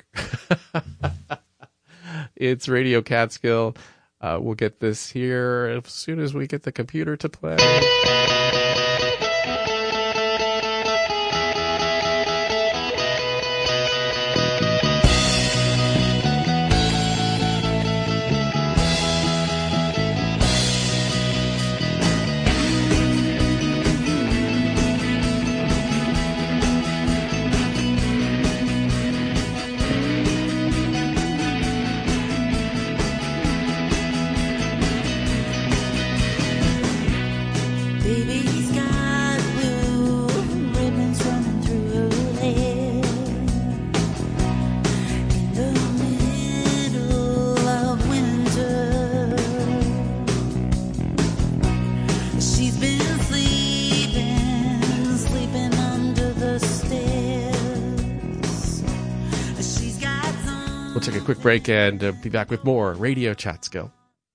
Speaker 2: It's Radio Catskill. We'll get this here as soon as we get the computer to play.
Speaker 19: Baby, She's been sleeping under the stairs. She's got some.
Speaker 2: We'll take a quick break and be back with more Radio Catskill.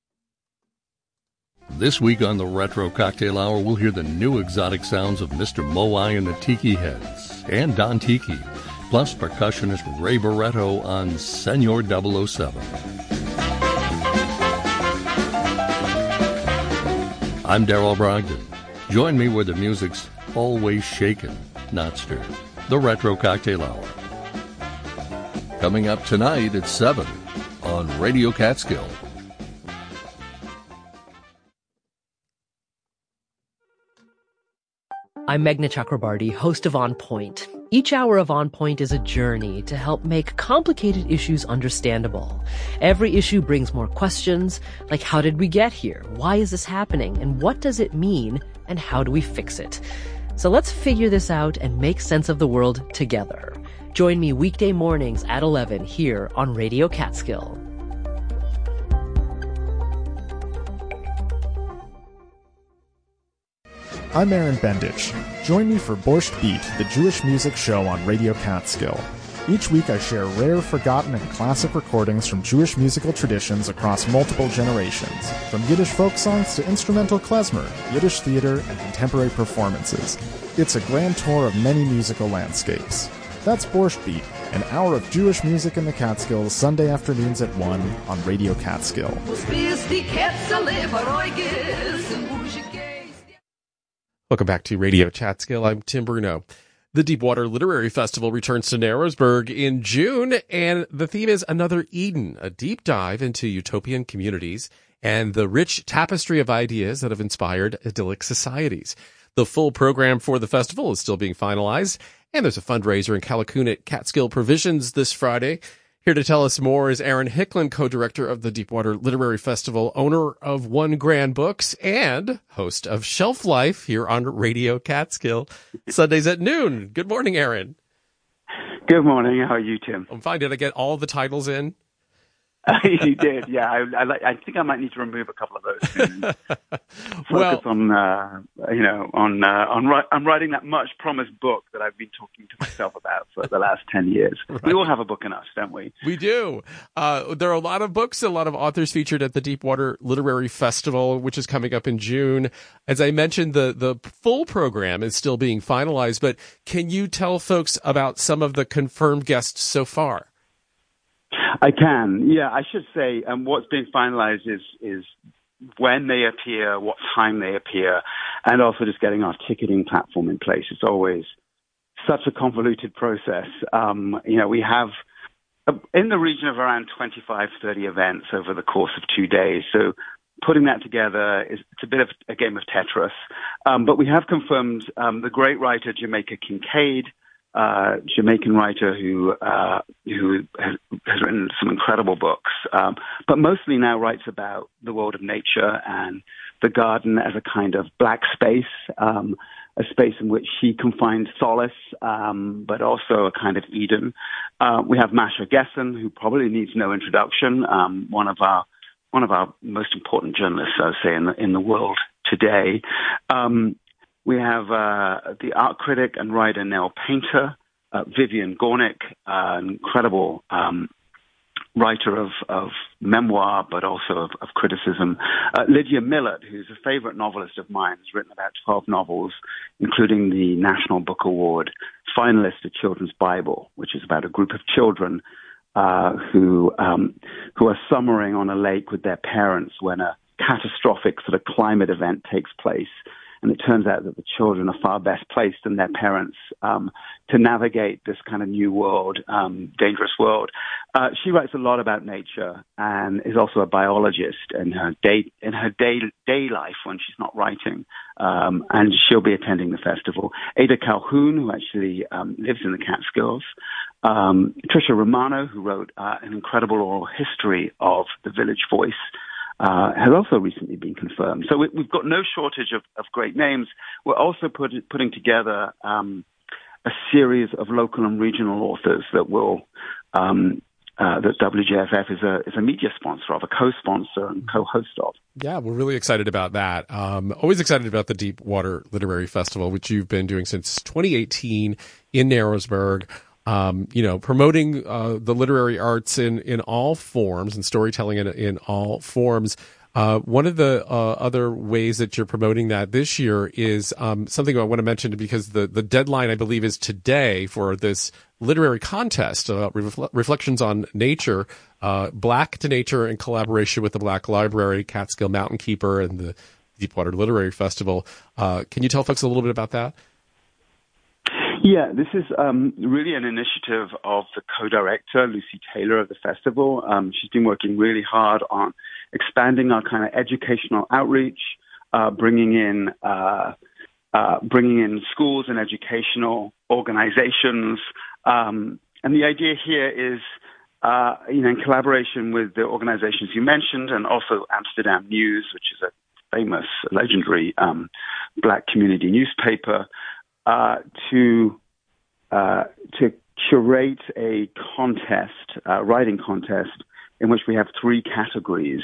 Speaker 20: This week on the Retro Cocktail Hour, we'll hear the new exotic sounds of Mr. Moai and the Tiki Heads and Don Tiki, plus percussionist Ray Barretto on Senor 007. I'm Darrell Brogdon. Join me where the music's always shaken, not stirred. The Retro Cocktail Hour. Coming up tonight at 7 on Radio Catskill.
Speaker 21: I'm Meghna Chakrabarty, host of On Point. Each hour of On Point is a journey to help make complicated issues understandable. Every issue brings more questions, like how did we get here? Why is this happening? And what does it mean? And how do we fix it? So let's figure this out and make sense of the world together. Join me weekday mornings at 11 here on Radio Catskill.
Speaker 22: I'm Aaron Bendich. Join me for Borscht Beat, the Jewish music show on Radio Catskill. Each week I share rare, forgotten, and classic recordings from Jewish musical traditions across multiple generations, from Yiddish folk songs to instrumental klezmer, Yiddish theater, and contemporary performances. It's a grand tour of many musical landscapes. That's Borscht Beat, an hour of Jewish music in the Catskills, Sunday afternoons at 1 on Radio Catskill.
Speaker 2: Welcome back to Radio Catskill. I'm Tim Bruno. The Deepwater Literary Festival returns to Narrowsburg in June, and the theme is Another Eden, a deep dive into utopian communities and the rich tapestry of ideas that have inspired idyllic societies. The full program for the festival is still being finalized, and there's a fundraiser in Callicoon at Catskill Provisions this Friday. Here to tell us more is Aaron Hicklin, co-director of the Deepwater Literary Festival, owner of One Grand Books, and host of Shelf Life here on Radio Catskill, Sundays at noon. Good morning, Aaron.
Speaker 23: Good morning. How are you, Tim?
Speaker 2: I'm fine. Did I get all the titles in?
Speaker 23: You did, yeah. I think I might need to remove a couple of those and focus on writing that much promised book that I've been talking to myself about for the last 10 years. Right. We all have a book in us, don't we?
Speaker 2: We do. There are a lot of books, a lot of authors featured at the Deepwater Literary Festival, which is coming up in June. As I mentioned, the full program is still being finalized, but can you tell folks about some of the confirmed guests so far?
Speaker 23: I can. Yeah, I should say what's being finalized is when they appear, what time they appear, and also just getting our ticketing platform in place. It's always such a convoluted process. We have in the region of around 25, 30 events over the course of 2 days. So putting that together it's a bit of a game of Tetris. But we have confirmed the great writer Jamaica Kincaid, Jamaican writer who has written some incredible books, but mostly now writes about the world of nature and the garden as a kind of black space, a space in which she can find solace, but also a kind of Eden. We have Masha Gessen, who probably needs no introduction, one of our most important journalists, I would say, in the world today. We have the art critic and writer Nell Painter, Vivian Gornick, an incredible writer of memoir, but also of criticism. Lydia Millett, who's a favorite novelist of mine, has written about 12 novels, including the National Book Award finalist of Children's Bible, which is about a group of children who are summering on a lake with their parents when a catastrophic sort of climate event takes place. And it turns out that the children are far best placed than their parents to navigate this kind of new world, dangerous world. She writes a lot about nature and is also a biologist in her day life when she's not writing. And she'll be attending the festival. Ada Calhoun, who actually lives in the Catskills. Tricia Romano, who wrote an incredible oral history of the Village Voice, has also recently been confirmed. So we've got no shortage of great names. We're also putting together a series of local and regional authors that will that WJFF is a media sponsor of, a co-sponsor and co-host of.
Speaker 2: Yeah, we're really excited about that. Always excited about the Deepwater Literary Festival, which you've been doing since 2018 in Narrowsburg. Promoting the literary arts in all forms and storytelling in all forms. One of the other ways that you're promoting that this year is something I want to mention, because the deadline, I believe, is today for this literary contest, Reflections on Nature, Black to Nature, in collaboration with the Black Library, Catskill Mountain Keeper, and the Deepwater Literary Festival. Can you tell folks a little bit about that?
Speaker 23: Yeah, this is really an initiative of the co-director, Lucy Taylor, of the festival. She's been working really hard on expanding our kind of educational outreach, bringing in schools and educational organizations. And the idea here is, in collaboration with the organizations you mentioned, and also Amsterdam News, which is a famous, legendary Black community newspaper, to curate a contest, writing contest, in which we have 3 categories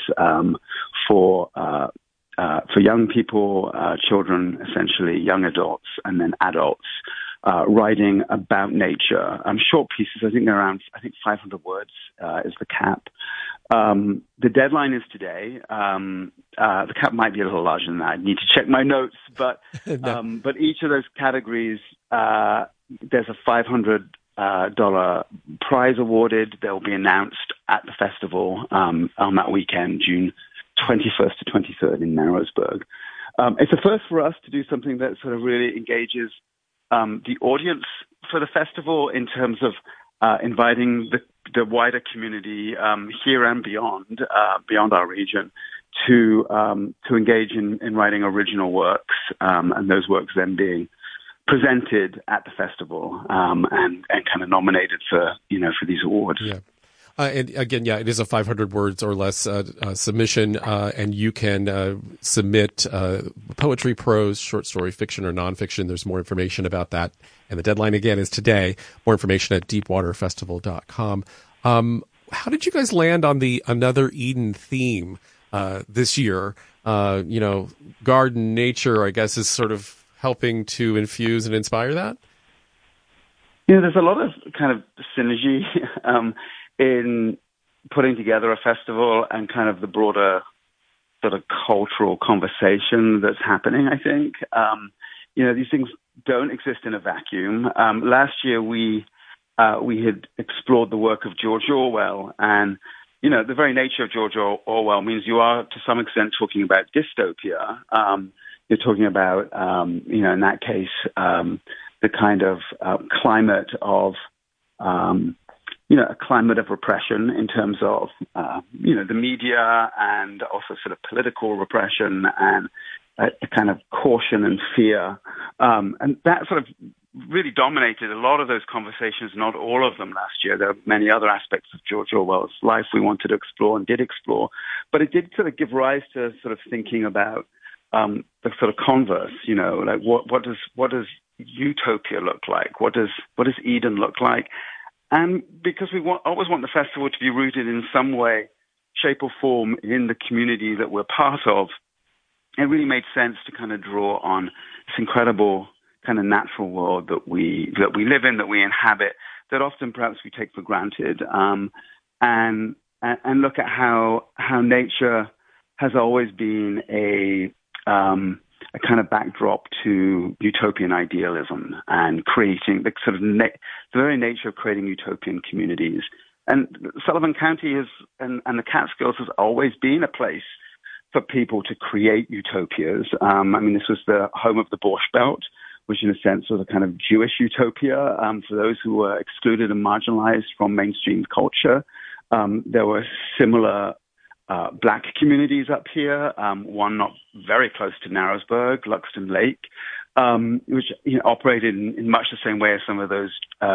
Speaker 23: for young people, children, essentially young adults, and then adults, writing about nature. Short pieces, I think they're around 500 words is the cap. The deadline is today. The cap might be a little larger than that. I need to check my notes, but each of those categories, there's a $500 prize awarded. They'll be announced at the festival on that weekend, June 21st to 23rd in Narrowsburg. It's a first for us to do something that sort of really engages the audience for the festival, in terms of inviting the wider community here and beyond our region to engage in writing original works, and those works then being presented at the festival and kind of nominated for these awards.
Speaker 2: Yeah. And again, it is a 500 words or less submission, and you can submit poetry, prose, short story, fiction, or nonfiction. There's more information about that. And the deadline, again, is today. More information at deepwaterfestival.com. How did you guys land on the Another Eden theme this year? Garden, nature, I guess, is sort of helping to infuse and inspire that?
Speaker 23: There's a lot of kind of synergy in putting together a festival and kind of the broader sort of cultural conversation that's happening, I think. These things don't exist in a vacuum. Last year we had explored the work of George Orwell, and the very nature of George Orwell means you are to some extent talking about dystopia. You're talking about, in that case, the kind of climate of a climate of repression in terms of, the media, and also sort of political repression, and a kind of caution and fear. And that sort of really dominated a lot of those conversations, not all of them last year. There are many other aspects of George Orwell's life we wanted to explore and did explore, but it did sort of give rise to sort of thinking about the sort of converse, like what does utopia look like? What does Eden look like? And because we always want the festival to be rooted in some way, shape, or form in the community that we're part of, it really made sense to kind of draw on this incredible kind of natural world that we live in, that we inhabit, that often perhaps we take for granted, and look at how nature has always been a kind of backdrop to utopian idealism and creating the sort of the very nature of creating utopian communities. And Sullivan County and the Catskills has always been a place for people to create utopias. This was the home of the Borscht Belt, which in a sense was a kind of Jewish utopia for those who were excluded and marginalized from mainstream culture. There were similar Black communities up here, one not very close to Narrowsburg, Luxton Lake, which operated in much the same way as some of those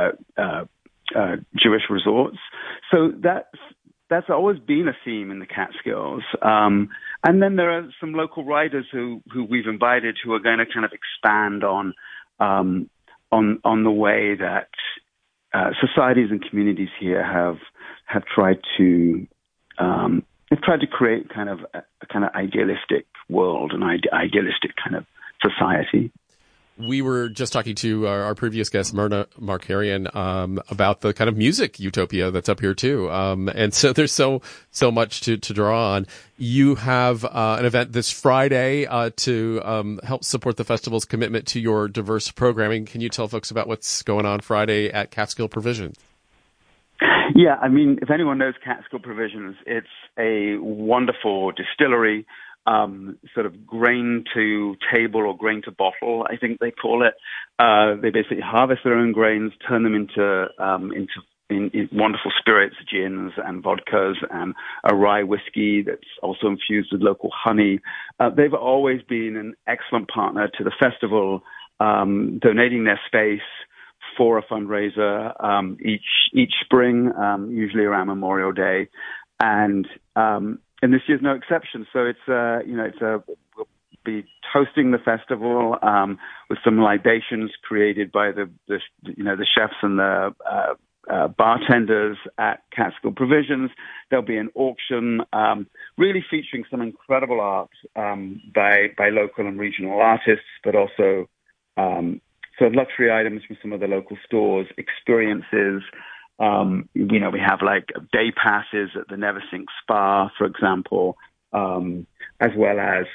Speaker 23: Jewish resorts. So that's always been a theme in the Catskills. And then there are some local writers who we've invited who are going to kind of expand on the way that societies and communities here have have tried to create kind of a kind of idealistic world, an idealistic kind of society.
Speaker 2: We were just talking to our previous guest, Myrna Markarian, about the kind of music utopia that's up here too. And so there's so much to draw on. You have an event this Friday to help support the festival's commitment to your diverse programming. Can you tell folks about what's going on Friday at Catskill Provisions?
Speaker 23: Yeah, I mean, if anyone knows Catskill Provisions, it's a wonderful distillery. Sort of grain to table or grain to bottle, I think they call it. They basically harvest their own grains, turn them into wonderful spirits, gins and vodkas, and a rye whiskey that's also infused with local honey. They've always been an excellent partner to the festival, donating their space for a fundraiser each spring, usually around Memorial Day, and this year's no exception. So we'll be hosting the festival with some libations created by the chefs and the bartenders at Catskill Provisions. There'll be an auction, really featuring some incredible art by local and regional artists, but also luxury items from some of the local stores, experiences. We have like day passes at the Neversink Spa, for example, as well as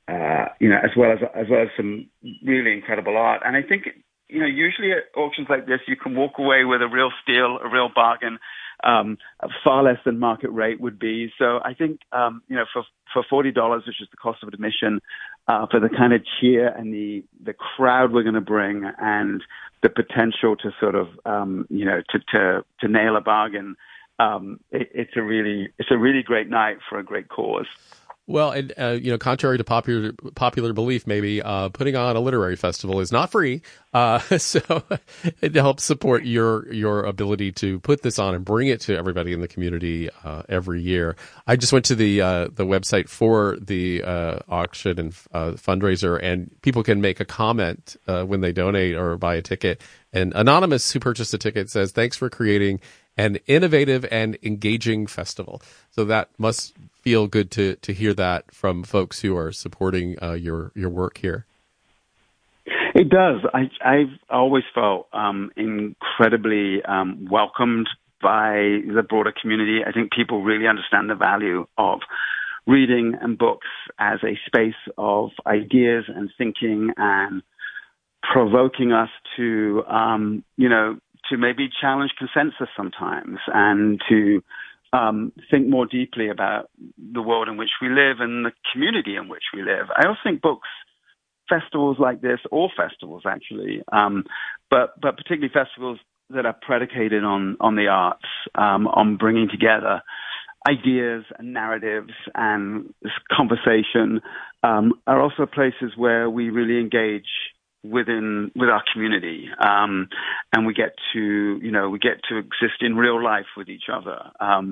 Speaker 23: some really incredible art. And I think, usually at auctions like this, you can walk away with a real steal, a real bargain, far less than market rate would be. So I think, for $40, which is the cost of admission, for the kind of cheer and the crowd we're going to bring and the potential to sort of, to nail a bargain, it's a really great night for a great cause.
Speaker 2: Well, and contrary to popular belief, maybe putting on a literary festival is not free. So it helps support your ability to put this on and bring it to everybody in the community every year. I just went to the website for the auction and fundraiser, and people can make a comment when they donate or buy a ticket. And Anonymous, who purchased a ticket, says, "Thanks for creating an innovative and engaging festival." So that must feel good to hear that from folks who are supporting your work here.
Speaker 23: It does. I've always felt incredibly welcomed by the broader community. I think people really understand the value of reading and books as a space of ideas and thinking and provoking us to maybe challenge consensus sometimes and to think more deeply about the world in which we live and the community in which we live. I also think books, festivals like this, all festivals actually, but particularly festivals that are predicated on the arts, on bringing together ideas and narratives and this conversation, are also places where we really engage with our community, and we get to exist in real life with each other.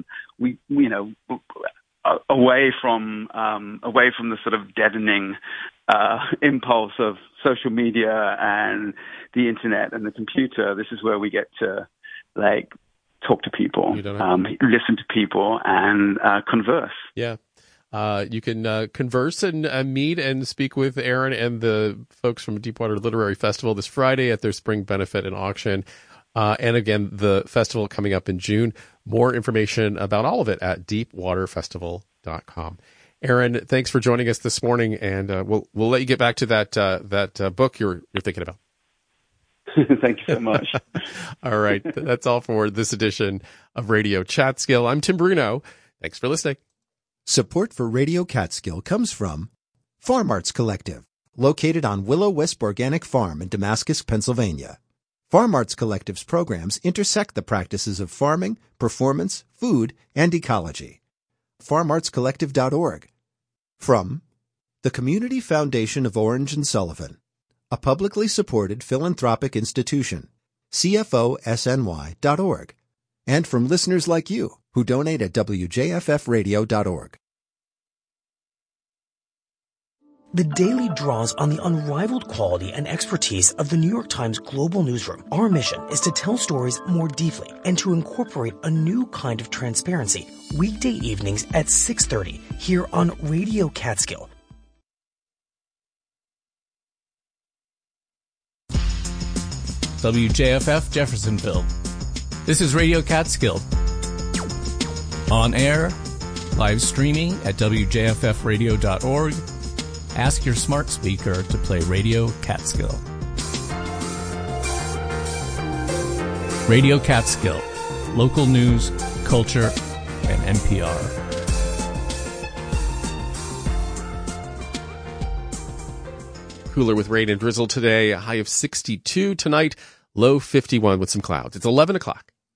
Speaker 23: Away from the sort of deadening impulse of social media and the internet and the computer. This is where we get to talk to people, listen to people, and converse.
Speaker 2: Yeah. You can converse and meet and speak with Aaron and the folks from Deepwater Literary Festival this Friday at their spring benefit and auction. And again, the festival coming up in June. More information about all of it at deepwaterfestival.com. Aaron, thanks for joining us this morning, and we'll let you get back to that book you're thinking about.
Speaker 23: Thank you so much.
Speaker 2: All right. That's all for this edition of Radio Catskill. I'm Tim Bruno. Thanks for listening.
Speaker 14: Support for Radio Catskill comes from Farm Arts Collective, located on Willow Wisp Organic Farm in Damascus, Pennsylvania. Farm Arts Collective's programs intersect the practices of farming, performance, food, and ecology. FarmArtsCollective.org. From the Community Foundation of Orange and Sullivan, a publicly supported philanthropic institution, CFOSNY.org. And from listeners like you who donate at WJFFradio.org.
Speaker 1: The Daily draws on the unrivaled quality and expertise of the New York Times Global Newsroom. Our mission is to tell stories more deeply and to incorporate a new kind of transparency. Weekday evenings at 6:30 here on Radio Catskill.
Speaker 4: WJFF Jeffersonville. This is Radio Catskill. On air, live streaming at WJFFradio.org. Ask your smart speaker to play Radio Catskill. Radio Catskill. Local news, culture, and NPR.
Speaker 2: Cooler with rain and drizzle today. A high of 62 tonight. Low 51 with some clouds. It's 11 o'clock.